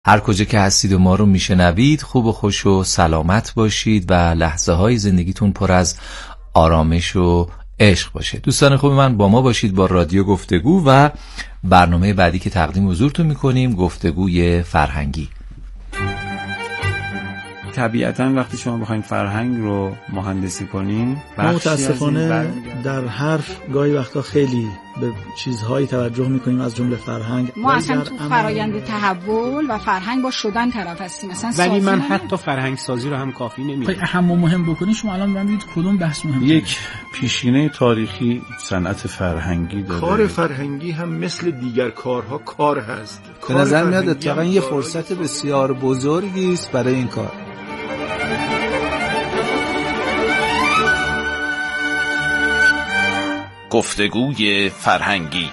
هر کجا که هستید و ما رو میشنوید خوب و خوش و سلامت باشید و لحظه های زندگیتون پر از آرامش و عشق باشه. دوستان خوب من، با ما باشید با رادیو گفتگو و برنامه بعدی که تقدیم حضورتون میکنیم گفتگوی فرهنگی. طبیعتاً وقتی شما بخواید فرهنگ رو مهندسی کنین، متاسفانه در حرف گاهی وقتا خیلی به چیزهایی توجه میکنیم از جمله فرهنگ. ما اصلا تو فرایند تحول و فرهنگ با شدن طرف هستیم مثلا، ولی من حتی فرهنگ سازی رو هم کافی نمیدونم. اهم و مهم بکنید شما الان ببینید کدوم بحث مهمه. یک پیشینه تاریخی صنعت فرهنگی داره. کار فرهنگی هم مثل دیگر کارها کار هست. به نظر میاد اتفاقا یه فرصت بسیار بزرگی است برای این کار. گفتگوی فرهنگی.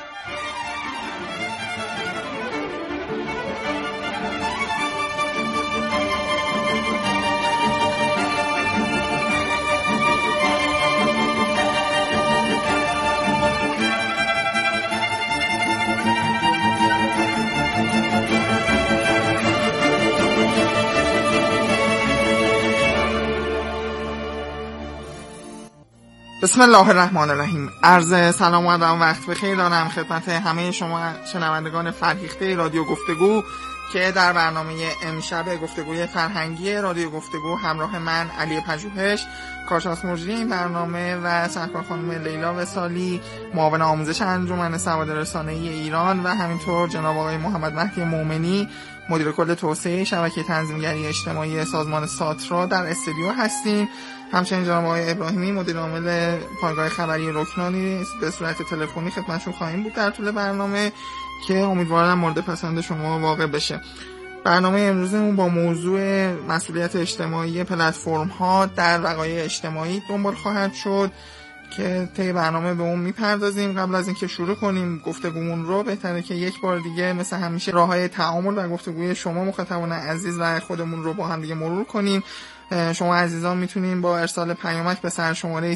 بسم الله الرحمن الرحیم. عرض سلام و ادب وقت بخیر دارم خدمت همه شما شنوندگان فرهیخته رادیو گفتگو که در برنامه امشب گفتگوی فرهنگی رادیو گفتگو همراه من علی پژوهش، کارشناس مجری این برنامه و سرکار خانم لیلا وصالی، معاون آموزش انجمن سواد رسانه‌ای ایران و همینطور جناب آقای محمد مهدی مومنی، مدیر کل توسعه شبکه تنظیمگری اجتماعی سازمان ساترا در استودیو هستیم. همچنین جناب آقای ابراهیمی، مدیر عامل پایگاه خبری رکنانی، به صورت تلفنی خدمتشون خواهیم بود در طول برنامه که امیدوارم مورد پسند شما واقع بشه. برنامه امروزمون با موضوع مسئولیت اجتماعی پلتفرم‌ها در وقایع اجتماعی دنبال خواهد شد که طی برنامه به اون میپردازیم. قبل از اینکه شروع کنیم گفتگومون رو بهتره که یک بار دیگه مثل همیشه راههای تعامل و گفتگوی شما مخاطبان عزیز و خودمون رو با هم دیگه مرور کنیم. شما عزیزان میتونین با ارسال پیامک به سرشماره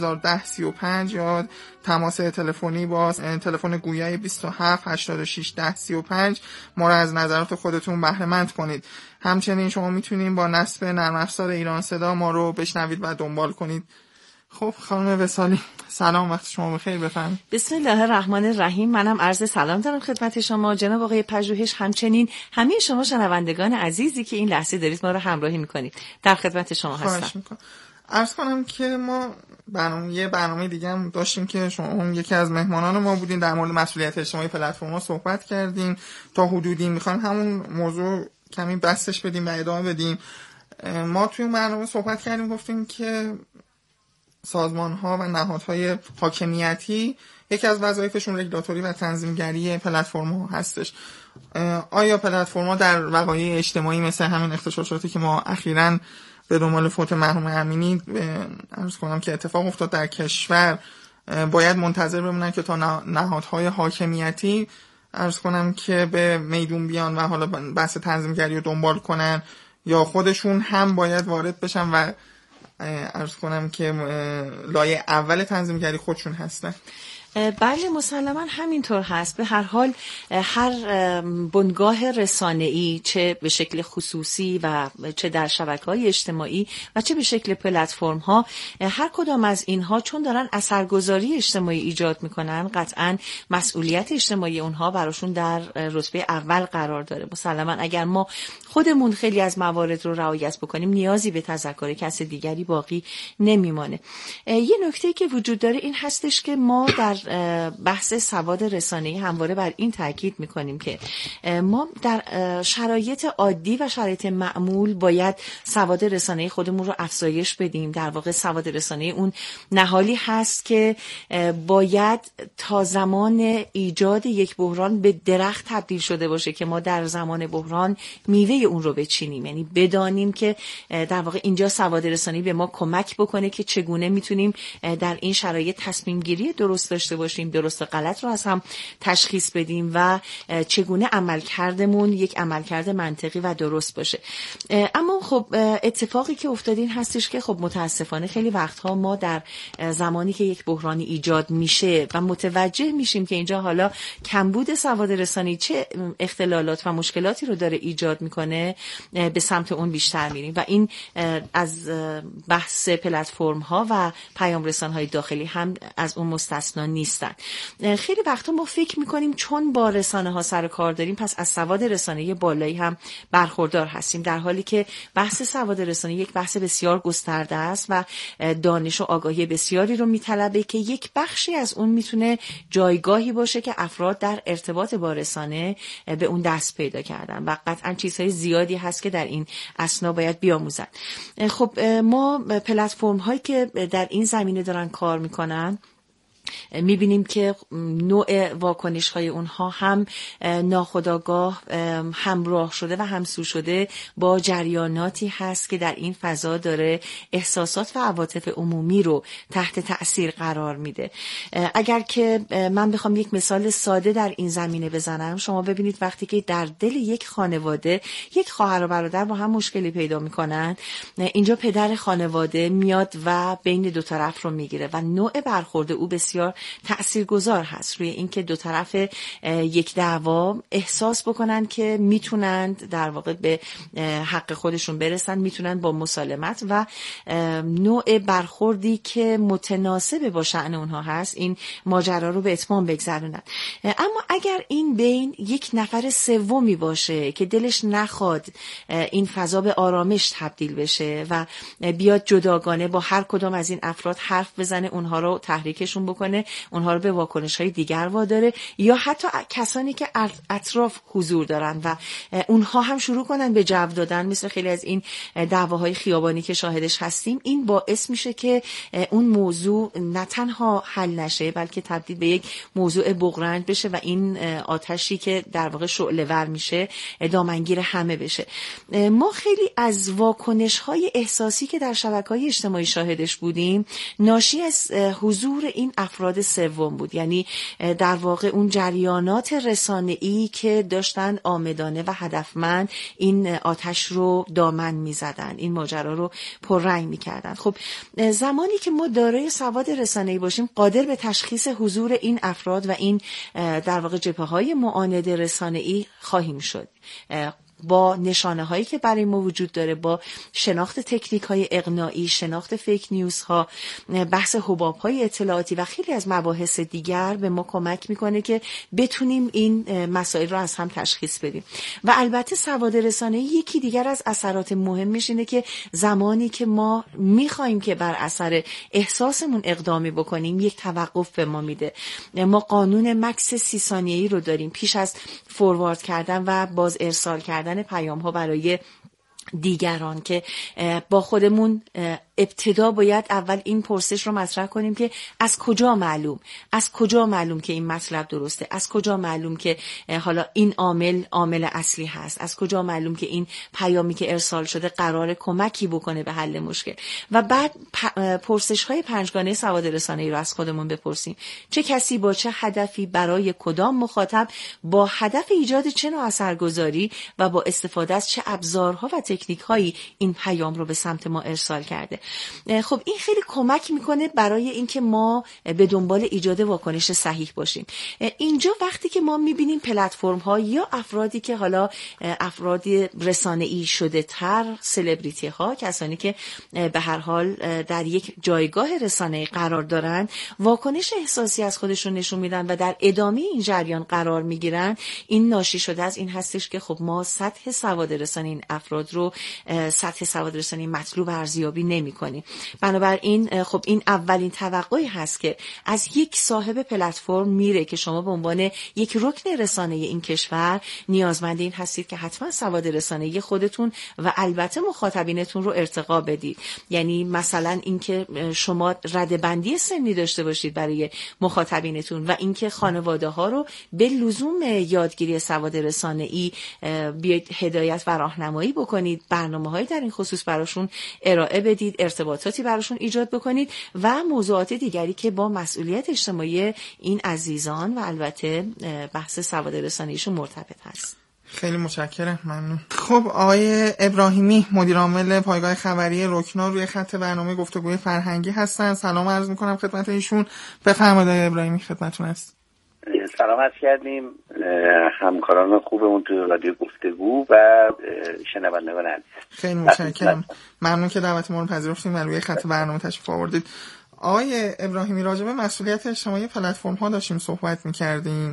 301035 یا تماس تلفنی با تلفن گویای 27 86 10 35 ما را از نظرات خودتون بهره مند کنید. همچنین شما میتونین با نصب نرم افزار ایران صدا ما رو بشنوید و دنبال کنید. خب خانم وصالی سلام، وقت شما بخیر، بفرمایید. بسم الله الرحمن الرحیم. منم عرض سلام دارم خدمت شما جناب آقای پژوهش، همچنین همه شما شنوندگان عزیزی که این لحظه دارید ما رو همراهی میکنید. در خدمت شما هستم. عرض کنم که ما برنامه دیگه هم داشتیم که شما یکی از مهمانان ما بودین، در مورد مسئولیت اجتماعی پلتفرم‌ها صحبت کردیم تا حدودی. میخوایم همون موضوع کمی بستش بدیم و ادامه بدیم. ما توی برنامه صحبت کردیم، گفتیم که سازمان‌ها و نهادهای حاکمیتی یکی از وظایفشون رگولاتوری و تنظیمگری پلتفرم‌ها هستش. آیا پلتفرم‌ها در وقایع اجتماعی مثل همین اغتشاشاتی که ما اخیراً به دنبال فوت مرحوم امینی عرض کنم که اتفاق افتاد در کشور، باید منتظر بمونن که تا نهادهای حاکمیتی عرض کنم که به میدون بیان و حالا بحث تنظیمگری رو دنبال کنن، یا خودشون هم باید وارد بشن و عرض کنم که لایه اول تنظیمگری خودشون هستن؟ بله مسلماً همینطور هست. به هر حال هر بنگاه رسانه‌ای چه به شکل خصوصی و چه در شبکه‌های اجتماعی و چه به شکل پلتفرم‌ها، هر کدام از اینها چون دارن اثرگذاری اجتماعی ایجاد میکنن قطعاً مسئولیت اجتماعی اونها براشون در رتبه اول قرار داره. مسلماً اگر ما خودمون خیلی از موارد رو رعایت بکنیم نیازی به تذکر کس دیگری باقی نمیمانه. یه نکته‌ای که وجود داره این هستش که ما در بحث سواد رسانه‌ای همواره بر این تاکید می‌کنیم که ما در شرایط عادی و شرایط معمول باید سواد رسانه‌ای خودمون رو افزایش بدیم. در واقع سواد رسانه‌ای اون نهالی هست که باید تا زمان ایجاد یک بحران به درخت تبدیل شده باشه که ما در زمان بحران میوه اون رو بچینیم. یعنی بدانیم که در واقع اینجا سواد رسانه‌ای به ما کمک بکنه که چگونه میتونیم در این شرایط تصمیم گیری درست داشته باشیم، درست و غلط رو از هم تشخیص بدیم و چگونه عملکردمون یک عملکرد منطقی و درست باشه. اما خب اتفاقی که افتاد این هستش که خب متاسفانه خیلی وقتها ما در زمانی که یک بحرانی ایجاد میشه و متوجه میشیم که اینجا حالا کمبود سواد رسانی چه اختلالات و مشکلاتی رو داره ایجاد میکنه، به سمت اون بیشتر میریم و این از بحث پلتفرم ها و پیام رسان های داخلی هم از اون مستثنا نیستن. خیلی وقتا ما فکر میکنیم چون با رسانه ها سر کار داریم پس از سواد رسانه‌ای بالایی هم برخوردار هستیم، در حالی که بحث سواد رسانه یک بحث بسیار گسترده است و دانش و آگاهی بسیاری رو میطلبه که یک بخشی از اون میتونه جایگاهی باشه که افراد در ارتباط با رسانه به اون دست پیدا کردن و قطعا چیزهای زیادی هست که در این اسنا باید بیاموزن. خب ما پلتفرم هایی که در این زمینه دارن کار میکنن میبینیم که نوع واکنش های اونها هم ناخودآگاه همراه شده و همسو شده با جریاناتی هست که در این فضا داره احساسات و عواطف عمومی رو تحت تأثیر قرار میده. اگر که من بخوام یک مثال ساده در این زمینه بزنم، شما ببینید وقتی که در دل یک خانواده یک خواهر و برادر با هم مشکلی پیدا میکنن، اینجا پدر خانواده میاد و بین دو طرف رو میگیره و نوع برخورد او بسیار تأثیرگذار هست روی اینکه دو طرف یک دعوا احساس بکنن که میتونند در واقع به حق خودشون برسن، میتونن با مسالمت و نوع برخوردی که متناسب با شأن اونها هست این ماجرا رو به اتمام بگذرونن. اما اگر این بین یک نفر سومی باشه که دلش نخواد این فضا به آرامش تبدیل بشه و بیاد جداگانه با هر کدام از این افراد حرف بزنه، اونها رو تحریکشون بکنه، اونها رو به واکنش‌های دیگر واداره، یا حتی کسانی که اطراف حضور دارن و اونها هم شروع کنن به جو دادن، مثل خیلی از این دعواهای خیابانی که شاهدش هستیم، این باعث میشه که اون موضوع نه تنها حل نشه بلکه تبدیل به یک موضوع بغرنج بشه و این آتشی که در واقع شعله‌ور میشه دامنگیر همه بشه. ما خیلی از واکنش‌های احساسی که در شبکه‌های اجتماعی شاهدش بودیم ناشی از حضور این افراد سوم بود، یعنی در واقع اون جریانات رسانه‌ای که داشتن عامدانه و هدفمند این آتش رو دامن می‌زدن، این ماجرا رو پررنگ می‌کردن. خب زمانی که ما دارای سواد رسانه‌ای باشیم قادر به تشخیص حضور این افراد و این در واقع جبهه‌های معاند رسانه‌ای خواهیم شد، با نشانه هایی که برای ما وجود داره، با شناخت تکنیک های اقناعی، شناخت فیک نیوز ها، بحث حباب های اطلاعاتی و خیلی از مباحث دیگر به ما کمک میکنه که بتونیم این مسائل رو از هم تشخیص بدیم. و البته سواد رسانه‌ای یکی دیگر از اثرات مهمش اینه که زمانی که ما میخوایم که بر اثر احساسمون اقدامی بکنیم یک توقف به ما میده. ما قانون مکث 30 ثانیه‌ای رو داریم پیش از فوروارد کردن و باز ارسال کردن پیام ها برای دیگران که با خودمون ابتدا باید اول این پرسش رو مطرح کنیم که از کجا معلوم که این مطلب درسته، از کجا معلوم که حالا این عامل اصلی هست، از کجا معلوم که این پیامی که ارسال شده قراره کمکی بکنه به حل مشکل. و بعد پرسش های پنجگانه سواد رسانه‌ای رو از خودمون بپرسیم، چه کسی با چه هدفی برای کدام مخاطب با هدف ایجاد چه نوع اثرگذاری و با استفاده از چه ابزارها و تکنیک هایی این پیام رو به سمت ما ارسال کرده. خب این خیلی کمک میکنه برای اینکه ما به دنبال ایجاد واکنش صحیح باشیم. اینجا وقتی که ما میبینیم پلتفرم ها یا افرادی که حالا افراد رسانه‌ای شده تر، سلبریتی ها، کسانی که به هر حال در یک جایگاه رسانه‌ای قرار دارن، واکنش احساسی از خودشون نشون میدن و در ادامه این جریان قرار میگیرن، این ناشی شده از این هستش که خب ما سطح سواد رسانه‌ای این افراد رو سطح سواد رسانه‌ای مطلوب ارزیابی نمی‌کنیم. بنابراین خب این اولین توقعی هست که از یک صاحب پلتفرم میره که شما به عنوان یک رکن رسانه‌ای این کشور نیازمند این هستید که حتما سواد رسانه‌ای خودتون و البته مخاطبینتون رو ارتقا بدید. یعنی مثلا اینکه شما ردبندی سنی داشته باشید برای مخاطبینتون و اینکه خانواده‌ها رو به لزوم یادگیری سواد رسانه‌ای بیاید هدایت و راهنمایی بکنید، برنامه‌هایی در این خصوص براشون ارائه بدید، ارتباطاتی براشون ایجاد بکنید و موضوعات دیگری که با مسئولیت اجتماعی این عزیزان و البته بحث سواد رسانه‌ایشون مرتبط هست. خیلی متشکرم، ممنون. خب آقای ابراهیمی مدیر عامل پایگاه خبری رکنا روی خط برنامه گفتگوی فرهنگی هستن. سلام عرض می‌کنم خدمت ایشون. بفرمایید آقای ابراهیمی، خدمتتون است. سلام عرض کردیم همکاران خوبمون تو رادیو گفتگو و شنوندگان عزیز. خیلی متشکرم، ممنون که دعوت ما رو پذیرفتید و روی خط برنامه تشریف آوردید. آقای ابراهیمی راجع به مسئولیت اجتماعی پلتفرم‌ها داشتیم صحبت می‌کردیم.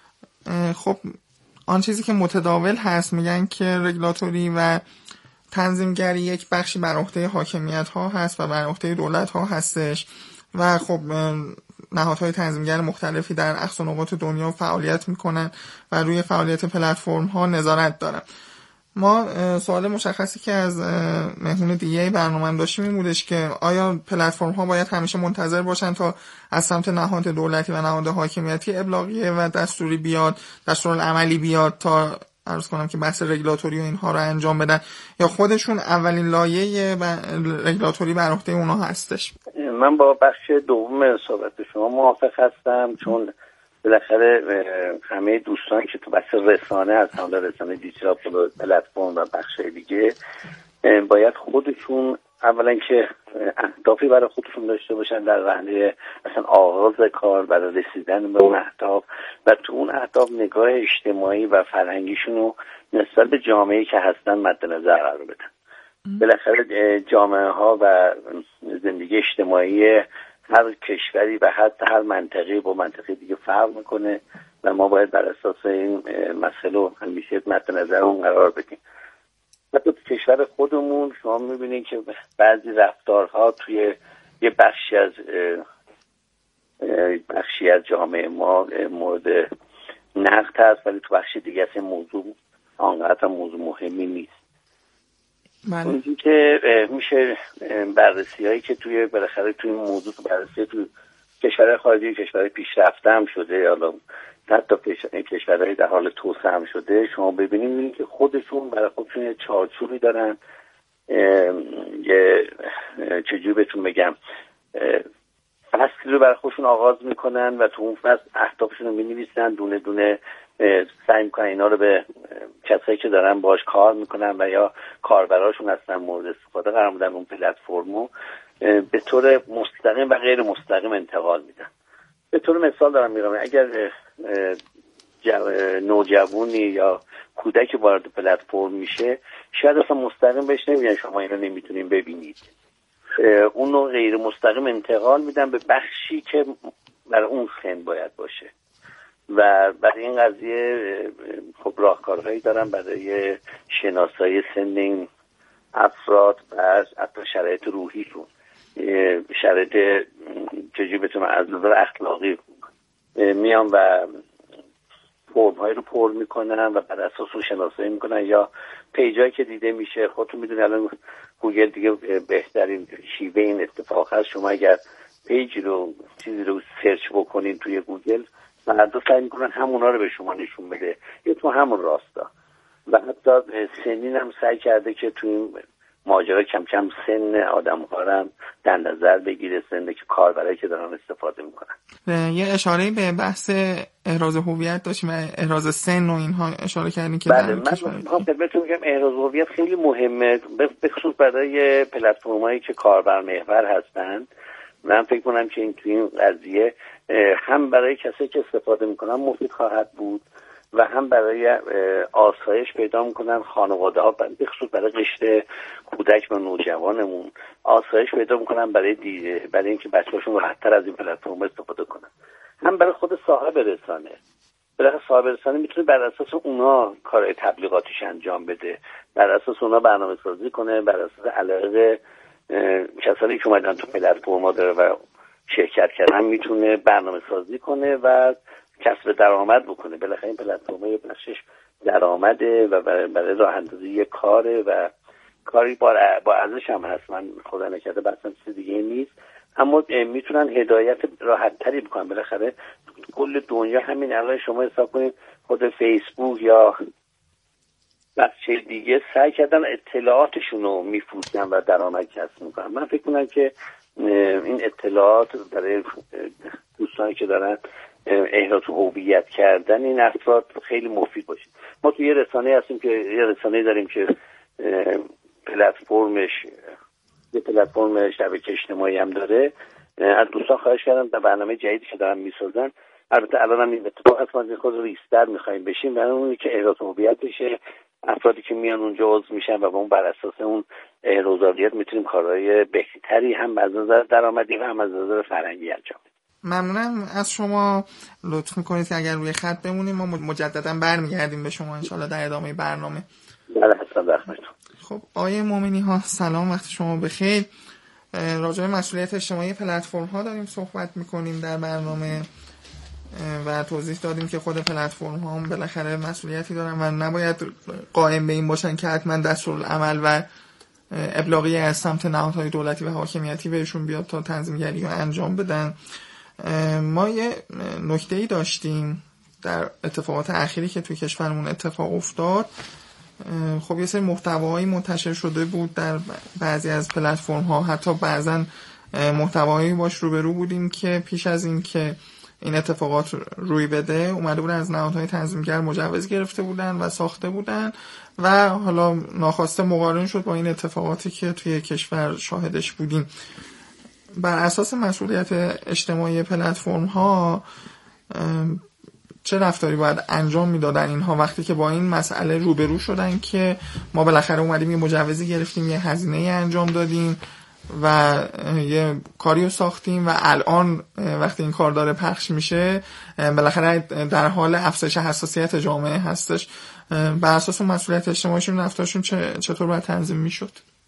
خب آن چیزی که متداول هست میگن که رگولاتوری و تنظیمگری یک بخشی بر عهده حاکمیت‌ها هست و بر عهده دولت‌ها هستش و خب نهادهای تنظیمگر مختلفی در اقصا نقاط دنیا فعالیت میکنن و روی فعالیت پلتفرم‌ها نظارت دارن. ما سوال مشخصی که از مهمون دیگه برنامه داشتیم این بودش که آیا پلتفرم‌ها باید همیشه منتظر باشن تا از سمت نهاد دولتی و نهاد حاکمیتی ابلاغیه و دستوری بیاد، دستورالعملی بیاد تا عرض کنم که بحث رگولاتوری و اینها رو انجام بدن، یا خودشون اولین لایه رگولاتوری بر عهده اونها هستش؟ من با بخش دوم صحبت شما موافق هستم، چون بالاخره همه دوستان که تو بحث رسانه از حمله رسانه دیجیتال پلتفرم و بخش دیگه باید خودشون اولا که اهدافی برای خودشون داشته باشن در رحله مثلا آغاز کار برای رسیدن به اون اهداف و تو اون اهداف نگاه اجتماعی و فرهنگیشون رو نسبت به جامعه‌ای که هستن مد نظر قرار بدن. بالاخره جامعه ها و زندگی اجتماعی هر کشوری و حتی هر منطقه‌ای با منطقه دیگه فرق میکنه و ما باید بر اساس این مسئله همیشه مد نظر اون قرار بدیم. حتی تو کشور خودمون شما میبینید که بعضی رفتارها توی یه بخشی از جامعه ما مورد نقد هست، ولی تو بخش دیگه از این موضوع آنقدر موضوع مهمی نیست. اونجوری که میشه بررسی هایی که بالاخره توی موضوع بررسی توی کشورهای خارجی، کشورهای پیشرفته هم شده، حالا حتی کشورهای در حال توسعه هم شده، شما ببینید که خودشون برای خودشون یه چارچوبی دارن، یه چجوری بهتون بگم فصلی رو برای خودشون آغاز میکنن و تو اون فصل اهدافشون رو مینویسن، دونه دونه سعی میکنن اینا رو به کسایی که دارن باش کار میکنن و یا کاربراشون هستن مورد استفاده قرار میدن اون پلتفرمو به طور مستقیم و غیر مستقیم انتقال میدن. به طور مثال دارم میگم اگر نوجوانی یا کودکی وارد پلتفرم میشه شاید اصلا مستقیم بهش نمیگن شما اینو نمیتونین ببینید، اونو غیر مستقیم انتقال میدن به بخشی که برای اون سن باید باشه و برای این قضیه خب راهکارهایی دارن برای شناسایی سن این افراد و حتی شرایط روحیشون، شرایط چجوری بتونن از نظر اخلاقی میان و فرم‌هایی رو پر میکنن و بر اساس اون شناسایی میکنن، یا پیجایی که دیده میشه. خودتون میدونید الان گوگل دیگه بهترین شیوه این اتفاق هست. شما اگر پیجی رو چیزی رو سرچ بکنین توی گوگل مردم سعی میکنن همونا رو به شما نشون بده یا تو همون راستا، و حتی سنین هم سعی کرده که توی این ماجرا کم کم سن آدم ها رو در نظر بگیره، سنده که کاربرایی که دارن استفاده میکنن. یه اشاره به بحث احراز هویت داشتیم و احراز سن و اینها اشاره کردین که بله، من خدمتتون میگم احراز هویت خیلی مهمه، به خصوص برای پلتفرمایی که کاربر محور هستند. من فکر کنم که این توی این قضیه هم برای کسایی که استفاده میکنن مفید خواهد بود و هم برای آسایش پیدا میکنن خانواده ها، به خصوص برای قشر کودک و نوجوانمون آسایش پیدا میکنن برای اینکه بچه‌هاشون راحت‌تر از این پلتفرم استفاده کنن. هم برای خود صاحب رسانه، برای صاحب رسانه میتونه بر اساس اونا کارهای تبلیغاتیش انجام بده، بر اساس اونا برنامه‌سازی کنه، بر اساس علاقه کسانی که اومدن تو پلتفرم‌ها داره و شرکت کردن میتونه برنامه‌سازی کنه و کسب درآمد بکنه. بالاخره این پلتفرم‌ها یه بخشش درآمده و برای راه اندازی یه کاره و کاری با ارزش هم هست. من خدا نکرده بحثم چیز دیگه نیست، اما میتونن هدایت راحت‌تری بکنن. بالاخره کل دنیا همین الان شما حساب کنید خود فیسبوک یا بخش دیگه سعی کردن اطلاعاتشون رو میفروشن و درآمد کسب میکنن. من فکر کنم که این اطلاعات برای دوستانی که دارن احراز هویت کردن این افراد خیلی مفید باشه. ما توی یه رسانه هستیم که یه رسانه داریم که یه پلتفرم شبکه اجتماعی هم داره. از دوستان خواهش کردم در برنامه جدیدی که دارن میسازن، البته الان هم این اتفاق هست، ما خود ریستر میخوایم بشیم برای اونی که احراز هویت بشه. افرادی که میان اونجا عضو میشن و با اون بر اساس اون احراز هویت میتونیم کارهای بهتری هم از نظر درآمدی و هم از نظر فرهنگی انجام بدیم. ممنونم از شما. لطف میکنید که اگر روی خط بمونیم ما مجددا برمیگردیم به شما انشالله در ادامه برنامه. بله حتما در خدمتتون. خب آقای مومنی ها سلام، وقت شما بخیر. راجع به مسئولیت اجتماعی پلتفرم ها داریم صحبت میکنیم در برنامه و توضیح دادیم که خود پلتفرم ها هم بالاخره مسئولیتی دارن و نباید قائم به این باشن که حتما دستورالعمل و ابلاغی از سمت نهادهای دولتی و حاکمیتی بهشون بیاد تا تنظیمگری رو انجام بدن. ما یه نکته‌ای داشتیم در اتفاقات اخیری که توی کشورمون اتفاق افتاد. خب یه سری محتوایی منتشر شده بود در بعضی از پلتفرم ها، حتی بعضا محتوایی باش روبرو بودیم که پیش از این که این اتفاقات روی بده اومده بودن از نهادهای تنظیمگر مجوز گرفته بودن و ساخته بودن و حالا ناخواسته مقارن شد با این اتفاقاتی که توی کشور شاهدش بودیم. بر اساس مسئولیت اجتماعی پلتفرم ها چه رفتاری باید انجام میدادن اینها وقتی که با این مسئله روبرو شدن که ما بالاخره اومدیم یه مجوزی گرفتیم، یه هزینه انجام دادیم و یه کاریو ساختیم و الان وقتی این کار داره پخش میشه بالاخره در حال افزایش حساسیت جامعه هستش. بر اساس مسئولیت اجتماعیشون رفتارشون چطور باید تنظیم میشد؟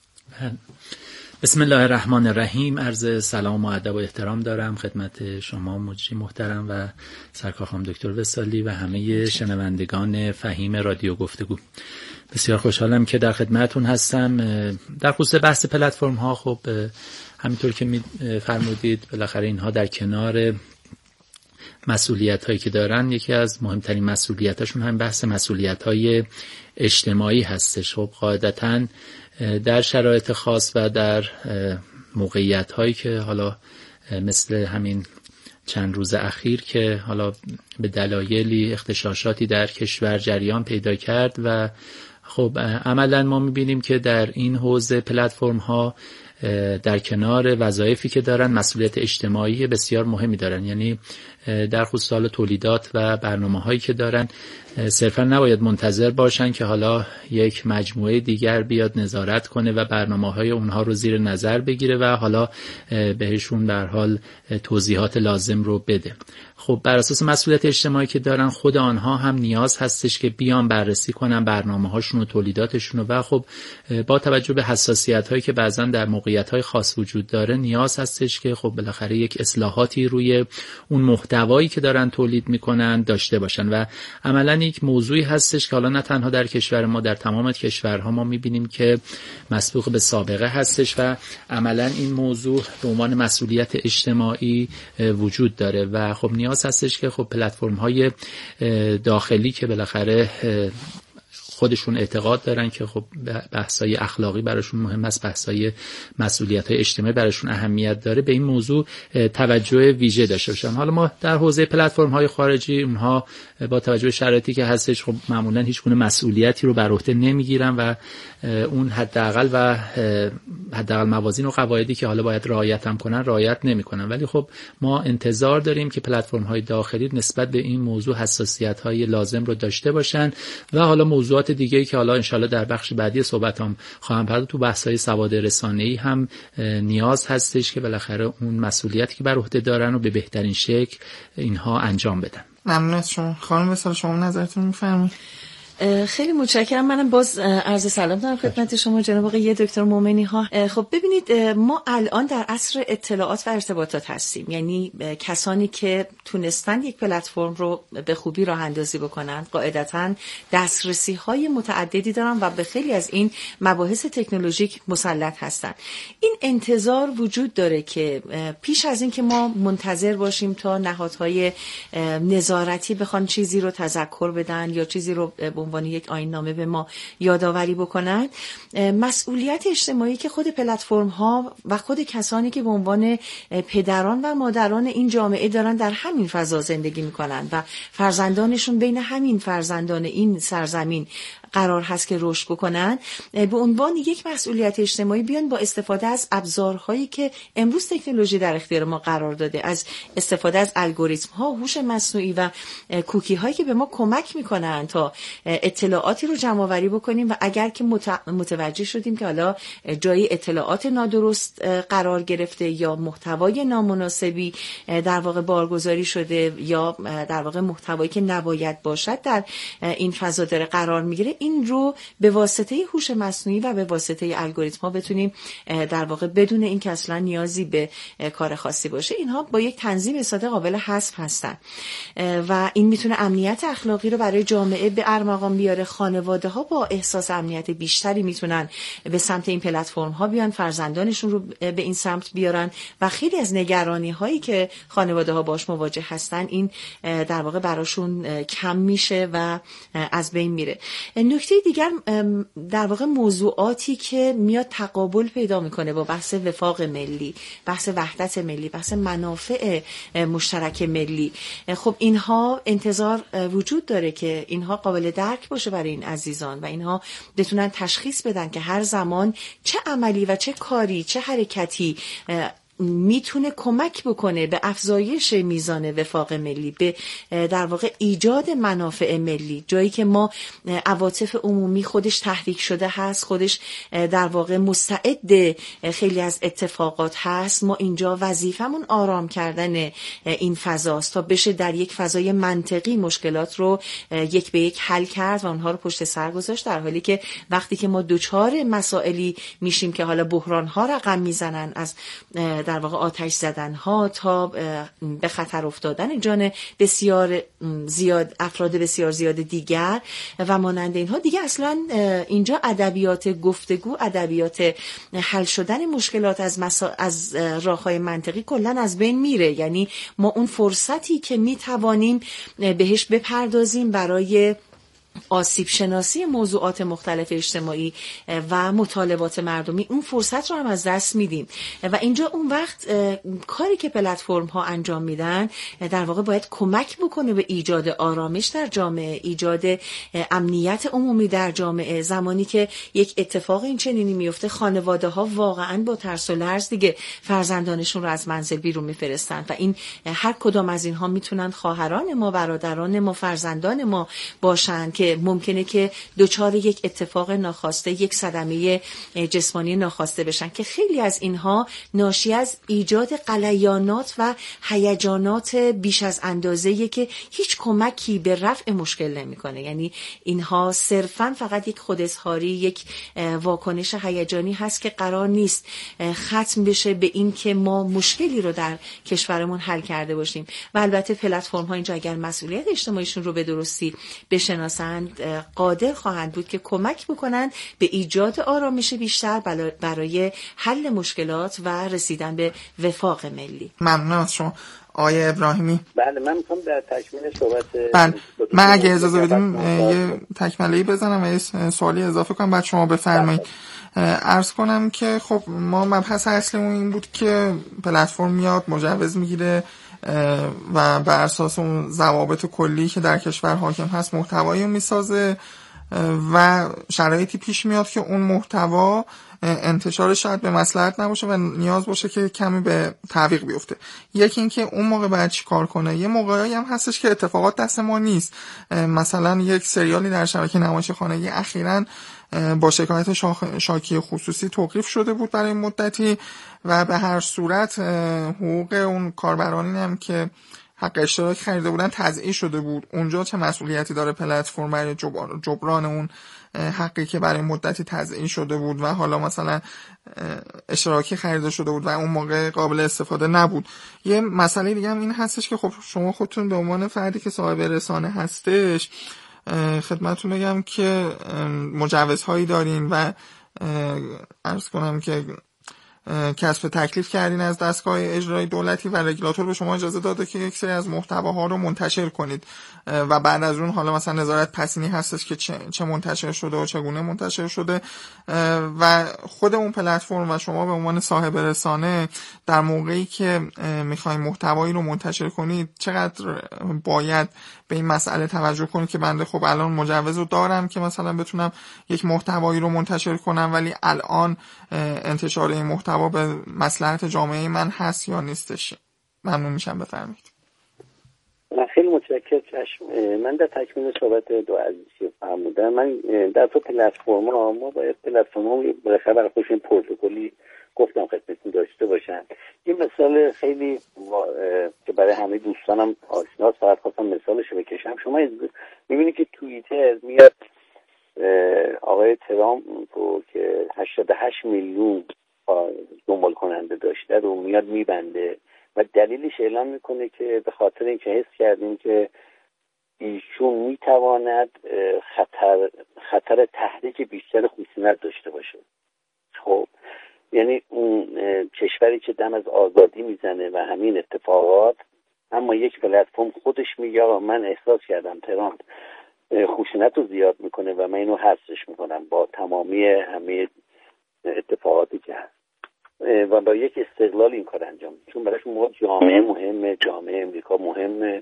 بسم الله الرحمن الرحیم. عرض سلام و ادب و احترام دارم خدمت شما مجری محترم و سرکار خانم دکتر وصالی و همه شنوندگان فهیم رادیو گفتگو. بسیار خوشحالم که در خدمتون هستم. در خصوص بحث پلتفرم ها، خب همینطور که فرمودید بالاخره اینها در کنار مسئولیت هایی که دارن، یکی از مهمترین مسئولیت هاشون هم بحث مسئولیت های اجتماعی هستش. خب قاعدتاً در شرایط خاص و در موقعیت هایی که حالا مثل همین چند روز اخیر که حالا به دلایلی اختشاشاتی در کشور جریان پیدا کرد و خب عملا ما میبینیم که در این حوزه پلتفرم ها در کنار وظایفی که دارن مسئولیت اجتماعی بسیار مهمی دارن. یعنی در خصوص حال تولیدات و برنامه‌هایی که دارن صرفا نباید منتظر باشن که حالا یک مجموعه دیگر بیاد نظارت کنه و برنامه‌های اونها رو زیر نظر بگیره و حالا بهشون به هر حال توضیحات لازم رو بده. خب بر اساس مسئولیت اجتماعی که دارن خود آنها هم نیاز هستش که بیان بررسی کنن برنامه‌هاشون و تولیداتشون و خب با توجه به حساسیت‌هایی که بعضن در موقعیت‌های خاص وجود داره نیاز هستش که خب بالاخره یک اصلاحاتی روی اون محتوایی که دارن تولید میکنن داشته باشن و عملاً یک موضوعی هستش که حالا نه تنها در کشور ما، در تمام کشورها ما میبینیم که مسبوق به سابقه هستش و عملاً این موضوع به عنوان مسئولیت اجتماعی وجود داره و خب نیاز هستش که خب پلتفرم‌های داخلی که بالاخره خودشون اعتقاد دارن که خب بحث‌های اخلاقی براشون مهم است، بحث‌های مسئولیت‌های اجتماعی براشون اهمیت داره، به این موضوع توجه ویژه داشته باشن. حالا ما در حوزه پلتفرم‌های خارجی اونها با توجه به شرایطی که هستش خب معمولاً هیچ گونه مسئولیتی رو بر عهده نمیگیرن و اون حداقل موازین و قواعدی که حالا باید رعایت هم کنن رعایت نمی‌کنن. ولی خب ما انتظار داریم که پلتفرم‌های داخلی نسبت به این موضوع حساسیت‌های لازم رو داشته باشن و حالا موضوعات دیگه‌ای که حالا انشالله در بخش بعدی صحبتام خواهم پرداخت تو بحث‌های سواد رسانه‌ای هم نیاز هستش که بالاخره اون مسئولیتی که بر عهده دارن رو به بهترین شکل اینها انجام بدن. ممنون از شما. خانم وصال شما نظرتون می‌فرمایید؟ خیلی متشکرم. منم باز عرض سلام دارم خدمت شما جناب آقای دکتر مومنی ها. خب ببینید ما الان در عصر اطلاعات و ارتباطات هستیم، یعنی کسانی که تونستن یک پلتفرم رو به خوبی راه اندازی بکنن قاعدتاً دسترسی های متعددی دارن و به خیلی از این مباحث تکنولوژیک مسلط هستن. این انتظار وجود داره که پیش از این که ما منتظر باشیم تا نهادهای نظارتی بخوان چیزی رو تذکر بدن یا چیزی رو به عنوان یک آیین‌نامه به ما یادآوری بکنن، مسئولیت اجتماعی که خود پلتفرم ها و خود کسانی که به عنوان پدران و مادران این جامعه دارن در همین فضا زندگی میکنن و فرزندانشون بین همین فرزندان این سرزمین قرار هست که رشد بکنن، به عنوان یک مسئولیت اجتماعی بیان با استفاده از ابزارهایی که امروز تکنولوژی در اختیار ما قرار داده، از استفاده از الگوریتم ها، هوش مصنوعی و کوکی هایی که به ما کمک میکنن تا اطلاعاتی رو جمع آوری بکنیم و اگر که متوجه شدیم که حالا جای اطلاعات نادرست قرار گرفته یا محتوای نامناسبی در واقع بارگذاری شده یا در واقع محتوایی که نباید باشد در این فضا داره قرار میگیره، این رو به واسطه هوش مصنوعی و به واسطه الگوریتم ها بتونیم در واقع بدون این که اصلا نیازی به کار خاصی باشه، اینها با یک تنظیم ساده قابل حذف هستن و این میتونه امنیت اخلاقی رو برای جامعه به ارمغان بیاره. خانواده ها با احساس امنیت بیشتری میتونن به سمت این پلتفرم ها بیان، فرزندانشون رو به این سمت بیارن و خیلی از نگرانی هایی که خانواده ها باش مواجه هستن این در واقع براشون کم میشه و از بین میره. نکته دیگر در واقع موضوعاتی که میاد تقابل پیدا میکنه با بحث وفاق ملی، بحث وحدت ملی، بحث منافع مشترک ملی. خب اینها انتظار وجود داره که اینها قابل درک باشه برای این عزیزان و اینها بتونن تشخیص بدن که هر زمان چه عملی و چه کاری، چه حرکتی میتونه کمک بکنه به افزایش میزان وفاق ملی، به در واقع ایجاد منافع ملی، جایی که ما عواطف عمومی خودش تحریک شده هست، خودش در واقع مستعد خیلی از اتفاقات هست. ما اینجا وظیفمون آرام کردن این فضاست تا بشه در یک فضای منطقی مشکلات رو یک به یک حل کرد و اونها رو پشت سر گذاشت، در حالی که وقتی که ما دوچار مسائلی میشیم که حالا بحران ها رقم میزنن، از در واقع آتش زدن ها تا به خطر افتادن جان بسیار زیاد افراد بسیار زیاد دیگر و مانند اینها، دیگه اصلا اینجا ادبیات گفتگو، ادبیات حل شدن مشکلات از راههای منطقی کلا از بین میره. یعنی ما اون فرصتی که میتوانیم بهش بپردازیم برای آسیب شناسی موضوعات مختلف اجتماعی و مطالبات مردمی، اون فرصت رو هم از دست میدیم و اینجا اون وقت کاری که پلتفرم ها انجام میدن در واقع باید کمک بکنه به ایجاد آرامش در جامعه، ایجاد امنیت عمومی در جامعه. زمانی که یک اتفاق این چنینی میفته، خانواده ها واقعا با ترس و لرز دیگه فرزندانشون رو از منزل بیرون میفرستن و این هر کدام از اینها میتونن خواهران ما، برادران ما، فرزندان ما باشن که ممکنه که دوچار یک اتفاق ناخواسته، یک صدمه جسمانی ناخواسته بشن که خیلی از اینها ناشی از ایجاد غلیانات و هیجانات بیش از اندازه‌ای که هیچ کمکی به رفع مشکل نمی‌کنه. یعنی اینها صرفاً فقط یک خوداظهاری، یک واکنش هیجانی هست که قرار نیست ختم بشه به این که ما مشکلی رو در کشورمون حل کرده باشیم. و البته پلتفرم‌ها اینجا اگر مسئولیت اجتماعیشون رو به درستی بشناسن، قادر خواهند بود که کمک بکنن به ایجاد آرامش بیشتر برای حل مشکلات و رسیدن به وفاق ملی. ممنون از شما آقای ابراهیمی. بله، من میخوام در تکمیل صحبت من اگه اجازه بدیم یه تکمله‌ای بزنم و یه سوالی اضافه کنم، بعد شما بفرمایید. عرض کنم که خب ما مبحث اصلیمون این بود که پلتفرم میاد مجوز میگیره و بر اساس اون ضوابط کلی که در کشور حاکم هست محتوایی رو میسازه و شرایطی پیش میاد که اون محتوا انتشارش شاید به مصلحت نباشه و نیاز باشه که کمی به تعویق بیفته. یکی این که اون موقع باید چی کار کنه. یه موقعی هم هستش که اتفاقات دست ما نیست. مثلا یک سریالی در شبکه نمایشخانگی اخیراً با شکایت شاکی خصوصی توقیف شده بود برای مدتی و به هر صورت حقوق اون کاربرانی هم که حق اشتراک خریده بودن تضییع شده بود. اونجا چه مسئولیتی داره پلتفرم برای جبران اون حقی که برای مدتی تضییع شده بود و حالا مثلا اشتراکی خریده شده بود و اون موقع قابل استفاده نبود. یه مسئله دیگه هم این هستش که خب شما خودتون به عنوان فردی که صاحب رسانه هستش خدمتتون بگم که مجوزهایی دارین و عرض کنم که کسب تکلیف کردین از دستگاه اجرایی دولتی و رگولاتور به شما اجازه داده که یک سری از محتواها رو منتشر کنید و بعد از اون حالا مثلا نظارت پسینی هستش که چه منتشر شده و چگونه منتشر شده و خود اون پلتفرم و شما به عنوان صاحب رسانه در موقعی که میخواین محتوایی رو منتشر کنید چقدر باید به این مسئله توجه کنید که بنده خب الان مجوز رو دارم که مثلا بتونم یک محتوایی رو منتشر کنم، ولی الان انتشار این محتوا به مصلحت جامعه من هست یا نیستش؟ ممنون میشم بفرمایید. خیلی متشکرم. من در تکمیل صحبت دو عزیزی فرمودم، من در تو پلتفرم‌ها ما باید پلتفرم‌ها بالاخره برای خودشون پروتکلی گفتم خدمتتون داشته باشن. این مثال خیلی که برای همه دوستانم آشناست، فقط خواستم مثالش رو بکشم. شما می‌بینید که توییتر میاد آقای ترامپ رو که 88 میلیون دنبال کننده داشته رو میاد میبنده و دلیلش اعلام میکنه که به خاطر اینکه حس کردیم که ایشون میتواند خطر تحریک بیشتر خشونت داشته باشه. خب یعنی اون کشوری که دم از آزادی میزنه و همین اتفاقات، اما یک پلتفرم خودش میگه من احساس کردم ترامپ خشونت رو زیاد میکنه و من اینو حذفش میکنم با تمامی همه اتفاقاتی که هست و با یک استقلال این کار انجام میده، چون براش جامعه مهمه، جامعه امریکا مهمه،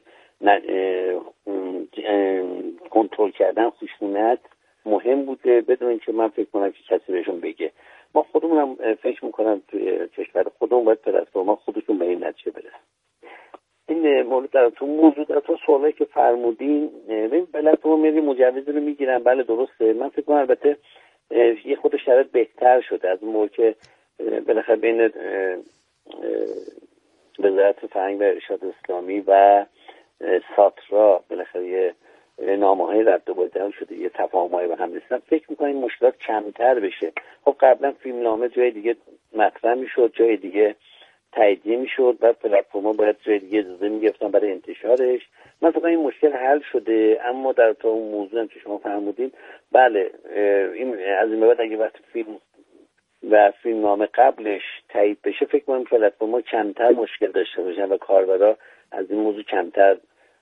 کنترل کردن خشونت مهم بوده بدون اینکه من فکر کنم که کسی بهشون بگه. ما خودمونم فکر میکنم توی کشور خودمون باید پلتفرم‌ها خودشون به این نتیجه برسن. این مورد در تو موضوع در تو سوالی که فرمودین، ببین پلتفرم میری مجوز رو میگیرن، بله درسته. من فکر کنم البته یه خود شرایط بهتر شده از اون موقع که بالاخره بین وزارت فرهنگ و ارشاد اسلامی و ساترا بالاخره نامه‌های رد و بدل شده، یه تفاهم‌هایی به هم رسیدن. فکر می‌کنم این مشکلات کمتر بشه. خب قبلا فیلمنامه جای دیگه مطرح می‌شد، جای دیگه تاییدیه می‌شد، بعد پلتفرم‌ها باید جای دیگه اجازه می‌گرفتن برای انتشارش. من فکر کنم این مشکل حل شده، اما در تو اون موضوعی که شما فرمودین، بله این از این بعد اگه وقت فیلم و فیلمنامه قبلش تایید بشه فکر کنم پلتفرم‌ها کمتر مشکل داشته باشن و کاربرا از این موضوع کمتر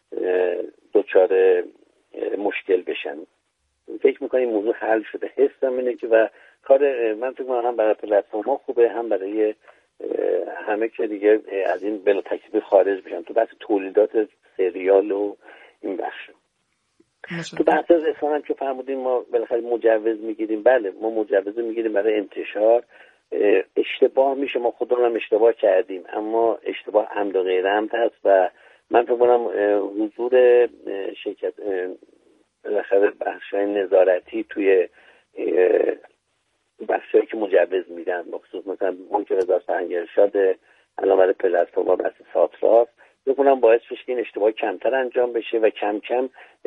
دچار مشکل بشن. فکر میکنم این موضوع حل شده. حسم اینه که و کار من فکر میکنم هم برای پلتفرم‌ها خوبه، هم برای همه که دیگه از این بلا تکلیف خارج بشن تو بحث تولیدات سریال و این بخش. تو بحث رسانه هم که فرمودین ما بالاخره مجوز میگیریم، بله ما مجوز میگیریم برای انتشار. اشتباه میشه، ما خودمون هم اشتباه کردیم، اما اشتباه عمد و غیر عمد هست و من فکر کنم حضور شرکت بالاخره بخشای نظارتی توی بخشایی که مجوز میدن، بخصوص مثلا اون که وزارت فرهنگ ارشاد الان برای پلتفرم‌ها بحث ساتراست، فکر کنم باعث بشه که این اشتباه کمتر انجام بشه و کم کم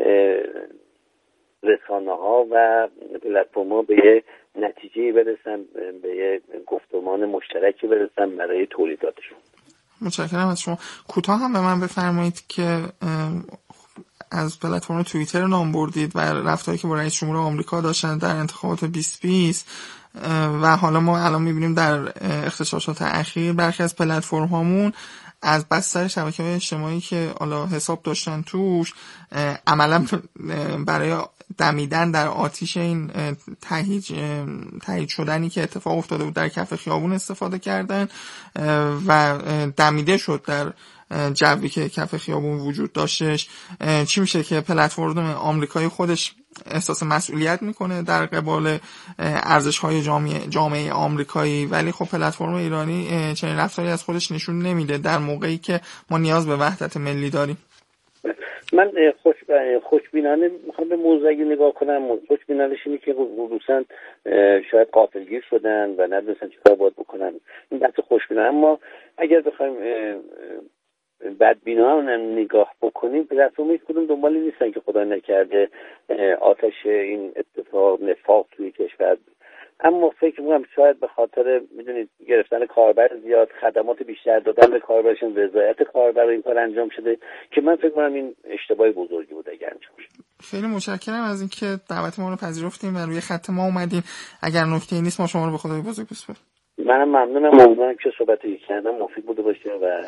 رسانه‌ها و پلتفرم‌ها به یه نتیجه‌ای برسن، به یه گفتمان مشترکی برسن برای تولیداتشون. متشکرم از شما. کوتاه هم به من بفرمایید که از پلتفرم توییتر نام بردید و رفتاری که با رئیس جمهور آمریکا داشتن در انتخابات 2020 و حالا ما الان می‌بینیم در اغتشاشات اخیر برخی از پلتفرم هامون از بستر شبکه‌های اجتماعی که حالا حساب داشتن توش عملا برای دمیدن در آتیش این تایید شدنی که اتفاق افتاده بود در کف خیابون استفاده کردن و دمیده شد در جوی که کف خیابون وجود داشتش. چی میشه که پلتفرم آمریکایی خودش احساس مسئولیت میکنه در قبال ارزش‌های جامعه آمریکایی، ولی خب پلتفرم ایرانی چنین رفتاری از خودش نشون نمیده در موقعی که ما نیاز به وحدت ملی داریم. من خوشبینانه میخوام به موضوع نگاه کنم. خوشبینانش اینه که خصوصا شاید غافلگیر شدن و ندونستن چیکار باید بکنن. این بحث خوشبینانه. اما اگر بخوایم بدبینانه نگاه بکنیم، پلتفرم هیچ کدوم دنبال نیستن که خدا نکرده آتش این اتفاق نفاق توی کشور، اما فکر می‌کنم شاید به خاطر میدونید گرفتن کاربر زیاد، خدمات بیشتر دادن به کاربرشون، رضایت کاربر این کار انجام شده که من فکر می‌کنم این اشتباه بزرگی بود اگر انجام شد. خیلی متشکرم از اینکه دعوت ما رو پذیرفتیم و روی خط ما اومدین. اگر نکته‌ای نیست ما شما رو به خدای بزرگ بسپاریم. من ممنونم. امیدوارم که صحبتی کردم مفید بوده باشه و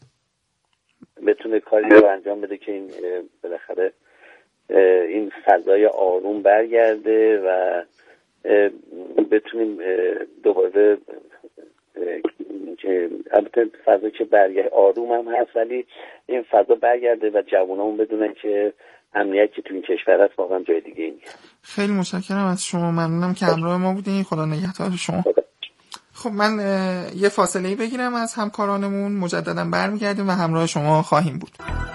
بتونه کاری رو انجام بده که این بالاخره این فضای آروم برگرده و بتونیم دوباره که البته فضا که برگرده آروم هم هست ولی این فضا برگرده و جوانامون بدونن که امنیت که تو این کشور هست واقعا جای دیگه نیست. خیلی متشکرم از شما. ممنونم که همراه ما بودین. خدا نگهدار شما. خب من یه فاصله بگیرم از همکارانمون، مجددا برمیگردیم و همراه شما خواهیم بود.